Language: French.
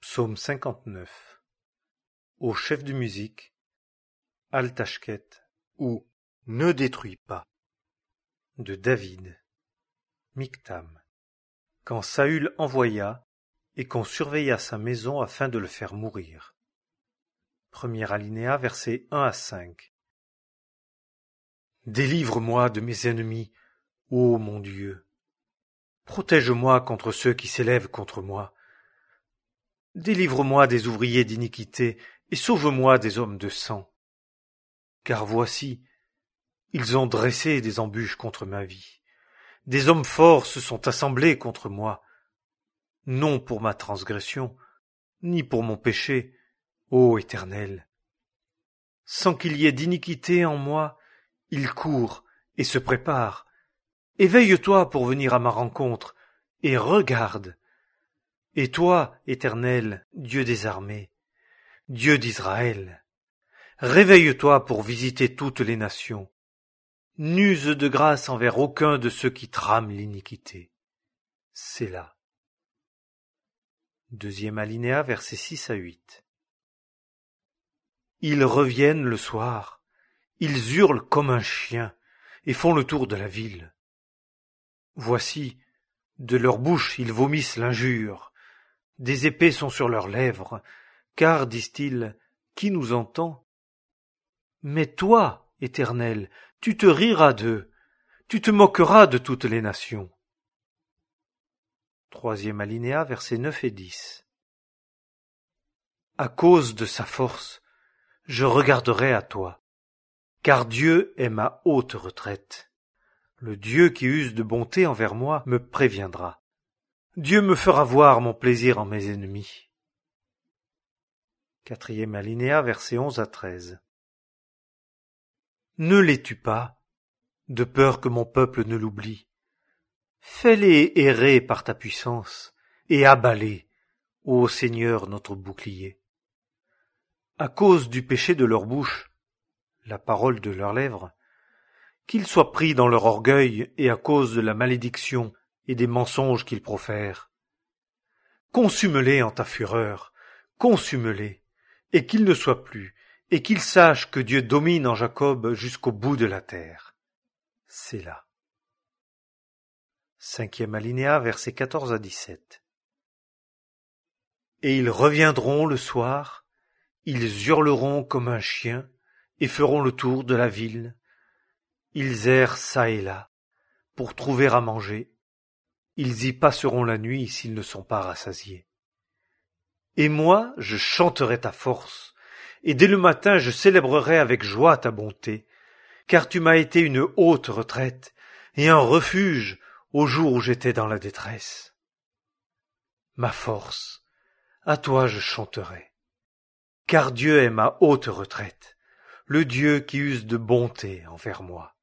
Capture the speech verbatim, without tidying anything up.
Psaume cinquante-neuf. Au chef de musique, Al-Tashket ou Ne détruis pas, de David. Mictam. Quand Saül envoya et qu'on surveilla sa maison afin de le faire mourir. Premier alinéa, versets un à cinq. Délivre-moi de mes ennemis, ô mon Dieu. Protège-moi contre ceux qui s'élèvent contre moi. Délivre-moi des ouvriers d'iniquité et sauve-moi des hommes de sang. Car voici, ils ont dressé des embûches contre ma vie. Des hommes forts se sont assemblés contre moi. Non pour ma transgression, ni pour mon péché, ô Éternel. Sans qu'il y ait d'iniquité en moi, ils courent et se préparent. Éveille-toi pour venir à ma rencontre, et regarde. Et toi, Éternel, Dieu des armées, Dieu d'Israël, réveille-toi pour visiter toutes les nations. N'use de grâce envers aucun de ceux qui trament l'iniquité. Sélah. Deuxième alinéa, versets six à huit. Ils reviennent le soir, ils hurlent comme un chien et font le tour de la ville. Voici, de leur bouche ils vomissent l'injure. Des épées sont sur leurs lèvres, car, disent-ils, qui nous entend? Mais toi, Éternel, tu te riras d'eux, tu te moqueras de toutes les nations. Troisième alinéa, versets neuf et dix. À cause de sa force, je regarderai à toi, car Dieu est ma haute retraite. Le Dieu qui use de bonté envers moi me préviendra. Dieu me fera voir mon plaisir en mes ennemis. Quatrième alinéa, versets onze à treize. Ne les tue pas, de peur que mon peuple ne l'oublie. Fais-les errer par ta puissance, et abats-les, ô Seigneur notre bouclier. À cause du péché de leur bouche, la parole de leurs lèvres, qu'ils soient pris dans leur orgueil et à cause de la malédiction et des mensonges qu'ils profèrent. Consume-les en ta fureur, consume-les, et qu'ils ne soient plus, et qu'ils sachent que Dieu domine en Jacob jusqu'au bout de la terre. Sélah. Cinquième alinéa, versets quatorze à dix-sept. Et ils reviendront le soir, ils hurleront comme un chien, et feront le tour de la ville. Ils errent çà et là, pour trouver à manger. Ils y passeront la nuit s'ils ne sont pas rassasiés. Et moi, je chanterai ta force, et dès le matin je célébrerai avec joie ta bonté, car tu m'as été une haute retraite, et un refuge au jour où j'étais dans la détresse. Ma force, à toi je chanterai, car Dieu est ma haute retraite, le Dieu qui use de bonté envers moi.